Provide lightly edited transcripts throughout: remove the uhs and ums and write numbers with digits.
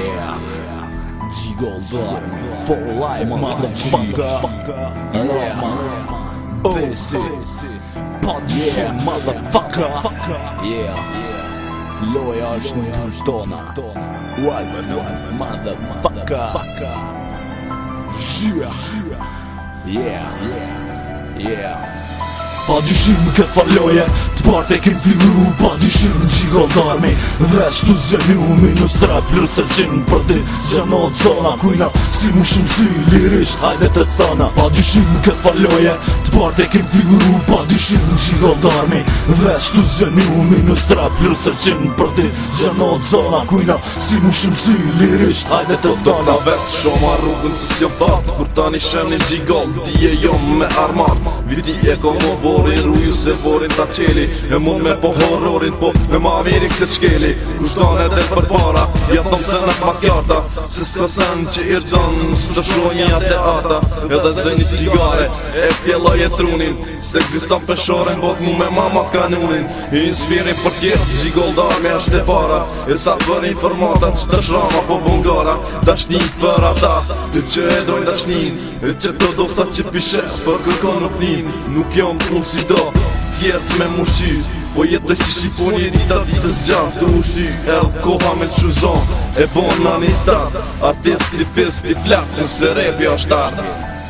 Yeah, G-Gold Army for life, motherfucker. Yeah, Bessie, yeah, motherfucker. Yeah, loja është në tërë tona. Motherfucker. Yeah. Pa dyshim këtë farloje, të part e kem figuru. Pa dyshim G-Gold Army dhe shtu zgjenu minus 3 plus 100 për dit zgjeno zona kujna si mu shumë sy lirisht hajde të stana. Pa dyshim këtë farloje, të part e kem figuru. Pa dyshim G-Gold Army dhe shtu zgjenu minus 3 plus 100 për dit zgjeno zona kujna si mu shumë sy lirisht hajde të stana. Vetë shoma rrugën se s'jo thatë kur tani shenin G-Gold ti e jom me armat viti e ko mo borin ruju se borin ta qeli e mund me po horrorin po me ma mirin se t'shkeli kushtan edhe për para ja thom se në markjata se s'ka sen që irgjan së të shronjat e ata edhe se një cigare e pjelloj e trunin se egzistan peshoren bot mu me mama kanunin i inspirin për tjetë G-Gold Army është e para e sa për informata që të shrama po bungara dashni për ata të që e dojnë dashnin e që të dosta që pishe për kërkon nuk nin nuk jom unë si do tjetë me mushqy po jetë që shqiponi e dita ditës gjatë të ushty edhe koha me quzon e bon në një stat artisti fisti flak nëse repja është artë.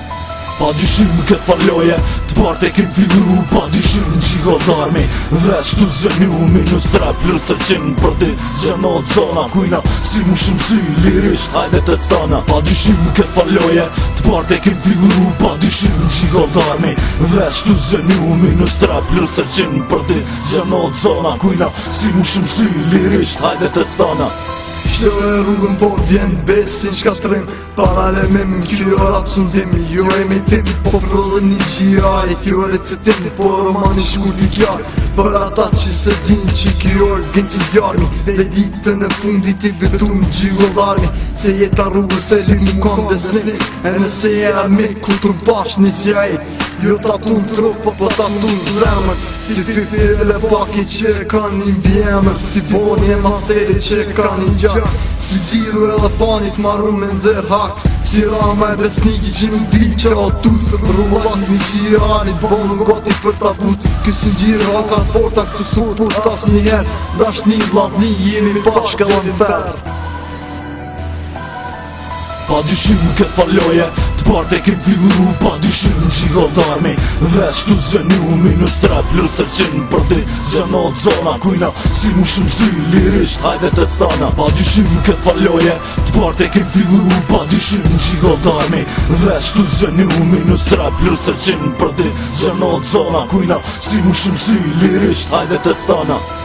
Pa dyshim këtë farloje, të part e kem figuru. Pa dyshim G-Gold Army dhe shtu zgjenu minus 3 plus 100 për dit zgjeno zona kujna si mu shumë sy lirisht hajde të stana. Pa dyshim këtë farloje, të part e kem figuru. Pa dyshim G-Gold Army dhe shtu zgjenu minus 3 plus 100 për dit zgjeno zona kujna si mu shumë sy lirisht hajde të stana. Shto e rrugën por vjen besin shkatrim parale me më kjo rapsën tim jo e me tim po prëllën një gjirari kjo recetim po romani shkurti kjar për ata që se din që kjo organizë zjarmi dhe ditën e fundit i vetum G-Gold Army se jeta rrugës e li mu kanë desnim e nëse jera me ku të mpash një sjaj jo tatu në trup po tatu në zemër si fifile paki që kanë një bjemër si boni e maseri që kanë një gjak si ziru edhe panit marru me nëzër hak si rama e besniki që nuk di që o tut rrullat një gjirarit bonu gati për ta but kësi gjirë haka porta së supput tas njëher dash një vlazni jemi bashkë edhe në ferë. Pa dyshim këtë farloje, të part e kem figuru. Pa dyshim G-Gold Army dhe shtu zgjenu minus 3 plus 100 për dit zgjeno zona kujna si mu shumë sy lirisht hajde të stana. Pa dyshim këtë farloje, të part e kem figuru. Pa dyshim G-Gold Army dhe shtu zgjenu minus 3 plus 100 për dit zgjeno zona kujna si mu shumë sy lirisht hajde të stana.